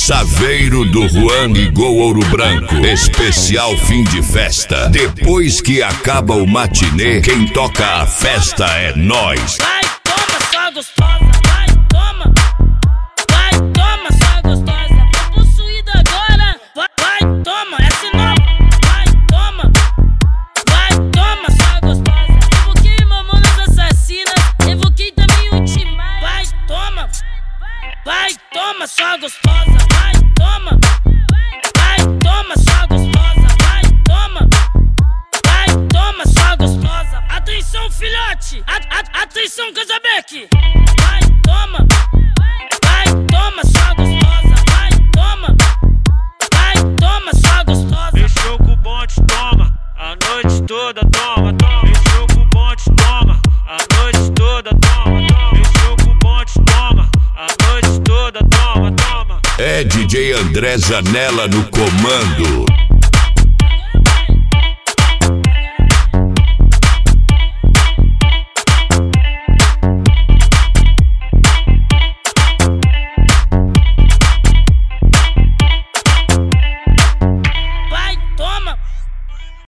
Saveiro do Juan e Gol Ouro Branco. Especial fim de festa. Depois que acaba o matinê, quem toca a festa é nós. Vai, toma, só gostosa. Vai, toma. Vai, toma, só gostosa. Tô possuída agora. Vai, toma, essa nova. Vai, toma. Vai, toma, só gostosa. Evoquei Mamonas Assassinas. Evoquei também o Timaya. Vai, toma. Vai, toma, só gostosa. Vai, toma. Vai, toma, só gostosa. Vai, toma. Vai, toma, só gostosa. Atenção, filhote. Atenção, Casabeck. Vai, toma. Vai, toma, só gostosa. Vai, toma. Vai, toma, só gostosa. Fechou com o bonde, toma. A noite toda, toma, toma. Fechou com o bonde, toma. A noite toda, toma, toma. Fechou com o bonde, toma. A noite toda, toma, toma. É DJ André Zanella no comando.